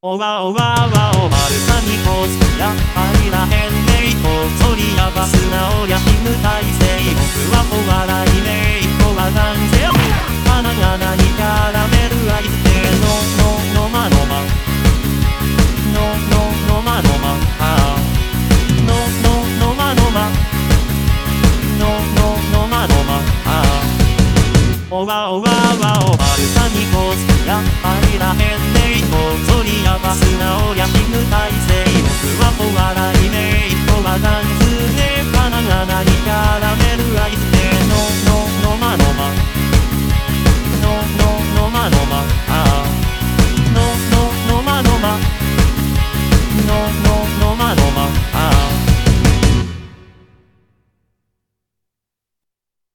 おわおわわおまるさにこそやありらへんねいこそりやばすなおやひむ体制僕はお笑いねいこはなんぜよ花が何キャラメル愛してんの